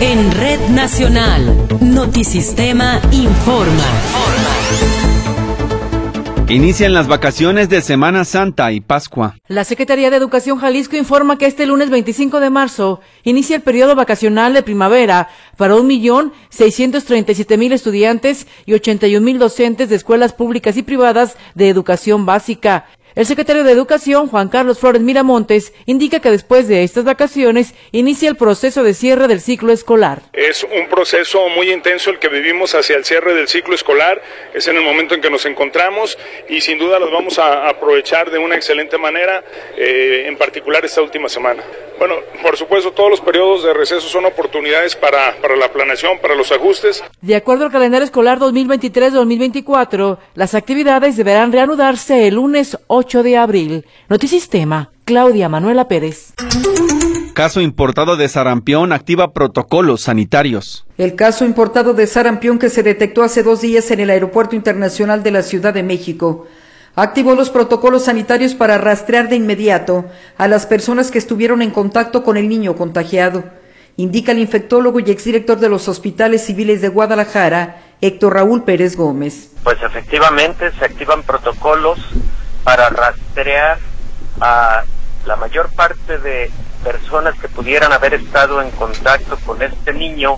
En Red Nacional, Notisistema informa. Inician las vacaciones de Semana Santa y Pascua. La Secretaría de Educación Jalisco informa que este lunes 25 de marzo inicia el periodo vacacional de primavera para 1.637.000 estudiantes y 81.000 docentes de escuelas públicas y privadas de educación básica. El secretario de Educación, Juan Carlos Flores Miramontes, indica que después de estas vacaciones inicia el proceso de cierre del ciclo escolar. Es un proceso muy intenso el que vivimos hacia el cierre del ciclo escolar, es en el momento en que nos encontramos y sin duda los vamos a aprovechar de una excelente manera, en particular esta última semana. Bueno, por supuesto todos los periodos de receso son oportunidades para la planeación, para los ajustes. De acuerdo al calendario escolar 2023-2024, las actividades deberán reanudarse el lunes 8 de abril. Notisistema, Claudia Manuela Pérez. Caso importado de sarampión activa protocolos sanitarios. El caso importado de sarampión que se detectó hace 2 días en el Aeropuerto Internacional de la Ciudad de México activó los protocolos sanitarios para rastrear de inmediato a las personas que estuvieron en contacto con el niño contagiado, indica el infectólogo y exdirector de los hospitales civiles de Guadalajara, Héctor Raúl Pérez Gómez. Pues efectivamente se activan protocolos para rastrear a la mayor parte de personas que pudieran haber estado en contacto con este niño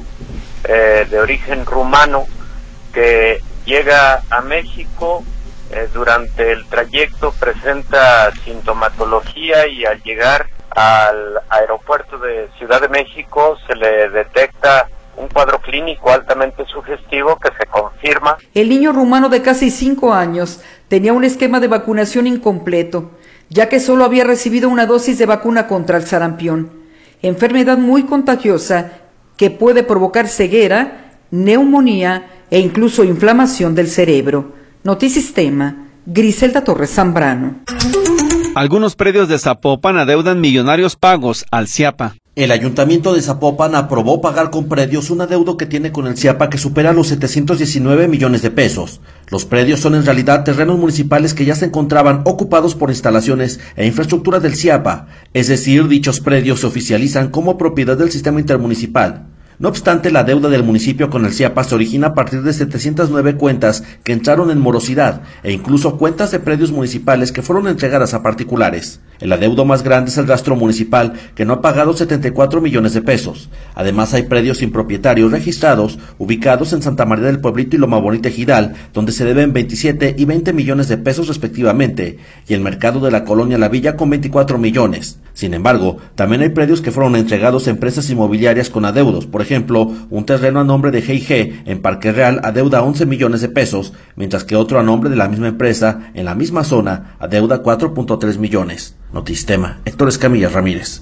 de origen rumano que llega a México. Durante el trayecto presenta sintomatología y al llegar al aeropuerto de Ciudad de México se le detecta un cuadro clínico altamente sugestivo que se confirma. El niño rumano de casi 5 años tenía un esquema de vacunación incompleto, ya que solo había recibido una dosis de vacuna contra el sarampión, enfermedad muy contagiosa que puede provocar ceguera, neumonía e incluso inflamación del cerebro. Notisistema, Griselda Torres Zambrano. Algunos predios de Zapopan adeudan millonarios pagos al CIAPA. El Ayuntamiento de Zapopan aprobó pagar con predios un adeudo que tiene con el CIAPA que supera los 719 millones de pesos. Los predios son en realidad terrenos municipales que ya se encontraban ocupados por instalaciones e infraestructura del CIAPA, es decir, dichos predios se oficializan como propiedad del sistema intermunicipal. No obstante, la deuda del municipio con el CIAPA se origina a partir de 709 cuentas que entraron en morosidad e incluso cuentas de predios municipales que fueron entregadas a particulares. El adeudo más grande es el rastro municipal, que no ha pagado 74 millones de pesos. Además, hay predios sin propietarios registrados, ubicados en Santa María del Pueblito y Loma Bonita Ejidal, donde se deben 27 y 20 millones de pesos respectivamente, y el mercado de la colonia La Villa con 24 millones. Sin embargo, también hay predios que fueron entregados a empresas inmobiliarias con adeudos. Por ejemplo, un terreno a nombre de G&G en Parque Real adeuda 11 millones de pesos, mientras que otro a nombre de la misma empresa en la misma zona adeuda 4.3 millones. Notisistema, Héctor Escamilla Ramírez.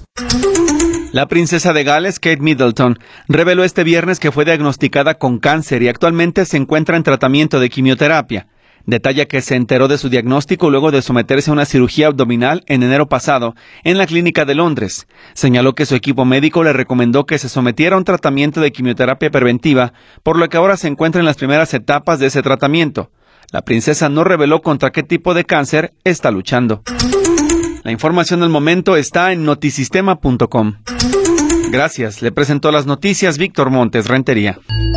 La princesa de Gales, Kate Middleton, reveló este viernes que fue diagnosticada con cáncer y actualmente se encuentra en tratamiento de quimioterapia. Detalla que se enteró de su diagnóstico luego de someterse a una cirugía abdominal en enero pasado en la clínica de Londres. Señaló que su equipo médico le recomendó que se sometiera a un tratamiento de quimioterapia preventiva, por lo que ahora se encuentra en las primeras etapas de ese tratamiento. La princesa no reveló contra qué tipo de cáncer está luchando. La información del momento está en notisistema.com. Gracias, le presentó las noticias Víctor Montes Rentería.